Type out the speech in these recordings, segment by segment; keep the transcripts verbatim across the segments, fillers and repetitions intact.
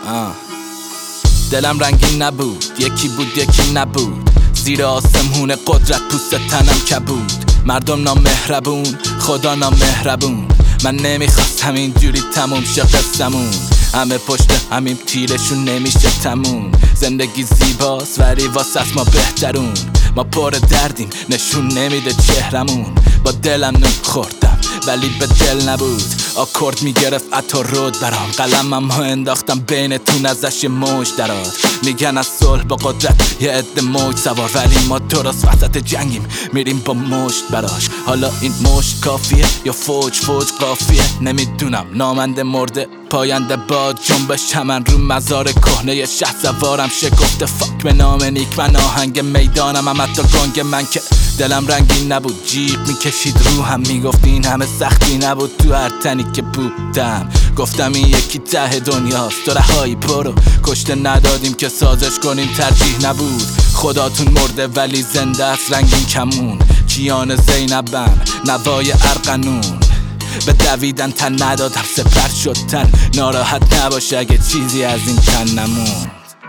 آه. دلم رنگین نبود، یکی بود یکی نبود، زیر آسمون قدرت پوست تنم کبود. مردم نامهربون، خدا نامهربون، من نمیخواستم اینجوری تموم شه قصه‌مون. همه پشت همین تیرشون نمیشه تموم. زندگی زیباست ولی واسه ما بهترون. ما پر دردیم نشون نمیده چهرمون. با دلم نون خوردم ولی به دل نبود. آکورد میگرفت عطا رود برام، قلمم ها انداختم بینتون ازش یه موج دراد. میگن از صلح با قدرت یه عده موج سوار، ولی ما درست وسط جنگیم میریم با مشت براش. حالا این مشت کافیه یا فوج فوج قافیه نمیدونم. نامنده مرده پاینده باد جنبش چمن رو مزار کهنه شه سوارم. شکفته فاک به نام نیک من آهنگ میدانم. هم حتی گنگ من که دلم رنگین نبود، جیغ میکشید روحم میگفت این همه سختی نبود. تو هر تنی که بودم گفتم این یکی ته دنیاست، تو رهایی برو. کشته ندادیم که سازش کنیم ترجیح نبود. خداتون مرده ولی زنده است رنگین کمون. کیان زینبم نوای ارقنون، به دویدن تن ندادم سپر شد تن. ناراحت نباشه اگه چیزی از این تن نمون.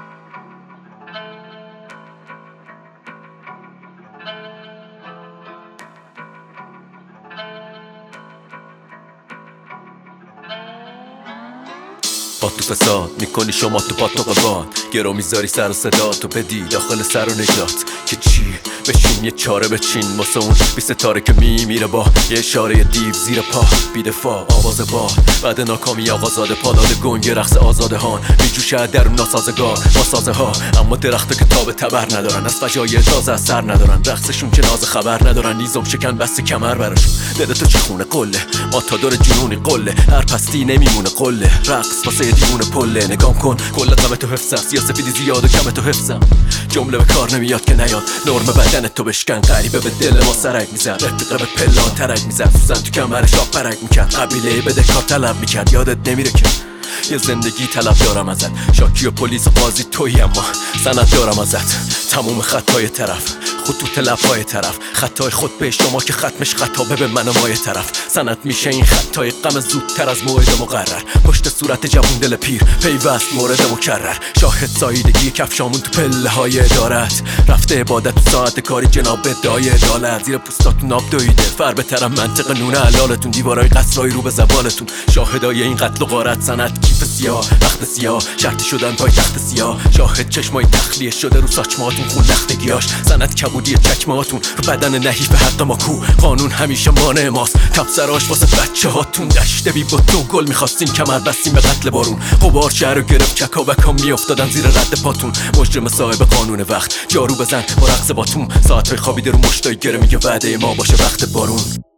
با تو فساد میکنی شما تو پاتوق باد، گرو میذاری سر و صدا تو بدی داخل سر و نجات. که چی بشین یه چاره بچین واسه اون بی ستاره که میمیره با یه اشاره دیو زیر پا. بی دفاع آواز باد بعد ناکامی آقازاده، پاداد گنگ رقص آزاده هان میجوشه در اون ناسازگار با سازه ها. اما درخت که تاب تبر ندارن، از فجایع تازه اثر ندارن. رقصشون که ناز خبر ندارن، نیزم شکن بست کمر براشون. دل تو چه خونه قله ما تا دور جنونی قله، هر پستی نمیمونه قله. رقص واسه دیوونه پله، نگام کن کل غم تو حفظ است، یا سفیدی زیاد و کم تو حفظم. جمله به کار نمیاد که نیاد، نرم بدن تو بشکن. غریبه به دل ما سرک میزد، رفیقه به پلان ترک میزد. سوزن تو کمرش آب پرک میکرد، قبیله بده کار طلب میکرد. یادت نمیره که یه زندگی طلب دارم ازت، شاکی و پلیس و قاضی تویی اما سند دارم ازت. تموم خطای طرف خطوط لبهای طرف، خطای خود به شما که ختمش خطابه به من و مای طرف. سند میشه این خطای غم زودتر از موعد مقرر. پشت صورت جوون دل پیر پیوست مورد مکرر. شاهد سایدگی کفشامون تو پله های ادارت، رفته عبادت تو ساعت کاری جناب ادعای عدالت. زیر پوستاتون آب دویده فر به طرف منطق نونه حلالتون، دیوارای قصرای رو به زبالتون. شاهدای این قتل و غارت، سند کیف سیاه وقت سیاه شرطی شدن پای تخت سیاه. شاهد چشمای تخلیه شده رو ساچماتون خون لختگیاش. سند کبودی چکماتون رو بدن نحیف حق ما کو. قانون همیشه مانع ماست، تبصراش واسه بچه هاتون. دشته بی بوت و گل میخواستین کمر بستیم به قتل بارون. غبار شهر رو گرفت چکا و کام میافتادن زیر رد پاتون. مجرم صاحب قانون وقت جارو بزن با رقص باتون. ساعتهای خوابیده رو مشتای گره میگه وعده ما باشه وقت بارون.